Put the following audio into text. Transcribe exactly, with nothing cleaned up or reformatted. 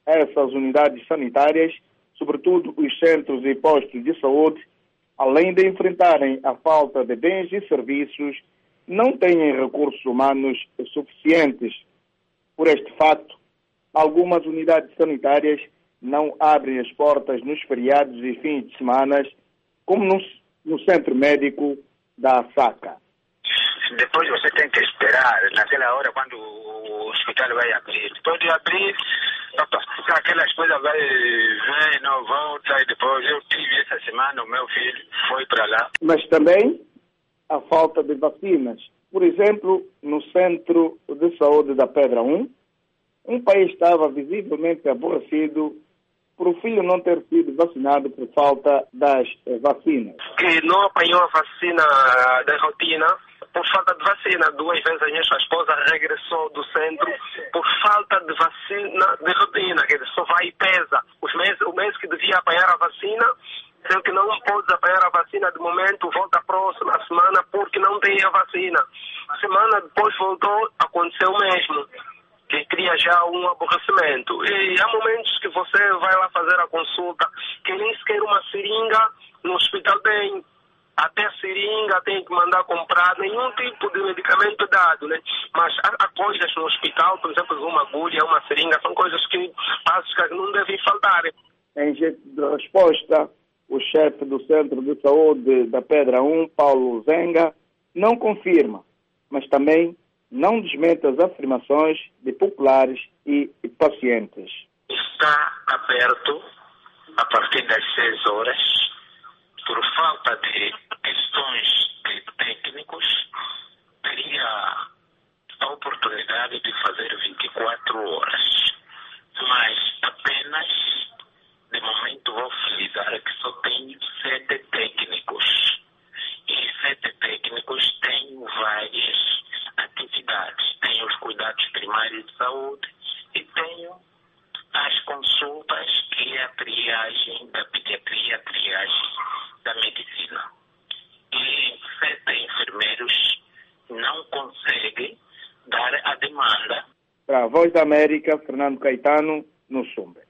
essas unidades sanitárias, sobretudo os centros e postos de saúde, além de enfrentarem a falta de bens e serviços, não têm recursos humanos suficientes. Por este facto, algumas unidades sanitárias não abrem as portas nos feriados e fins de semana, como no, no centro médico da Saca. Depois você tem que esperar naquela hora quando o hospital vai abrir. Depois de abrir, aquelas coisas vai vem, não volta, e depois eu tive essa semana, o meu filho foi para lá. Mas também a falta de vacinas. Por exemplo, no Centro de Saúde da Pedra um, um pai estava visivelmente aborrecido por o filho não ter sido vacinado por falta das vacinas. Que não apanhou a vacina da rotina por falta de vacina. Duas vezes a minha esposa regressou do centro por falta de vacina de rotina, que só vai e pesa. Os meses, o mês que devia apanhar a vacina, sendo que não pôde apanhar a vacina de momento, volta a próxima semana porque não tem a vacina. Semana depois voltou, aconteceu o mesmo, que cria já um aborrecimento. E há momentos que você vai lá fazer a consulta, que nem sequer uma seringa no hospital tem. Até seringa tem que mandar comprar, nenhum tipo de medicamento dado, né? Mas há, há coisas no hospital, por exemplo, uma agulha, uma seringa, são coisas que básicas não devem faltar. Em jeito de resposta, o chefe do Centro de Saúde da Pedra um, Paulo Zenga, não confirma, mas também não desmente as afirmações de populares e pacientes. Está aberto a partir das seis horas, por falta de questões de técnicos, teria a oportunidade de fazer vinte e quatro horas. Mas apenas, de momento, vou frisar que só tenho sete técnicos. E sete técnicos têm várias atividades. Tenho os cuidados primários de saúde e tenho as consultas, que é a triagem da pediatria, a triagem da medicina. E sete enfermeiros não conseguem dar a demanda. Para a Voz da América, Fernando Caetano, no Sumbe.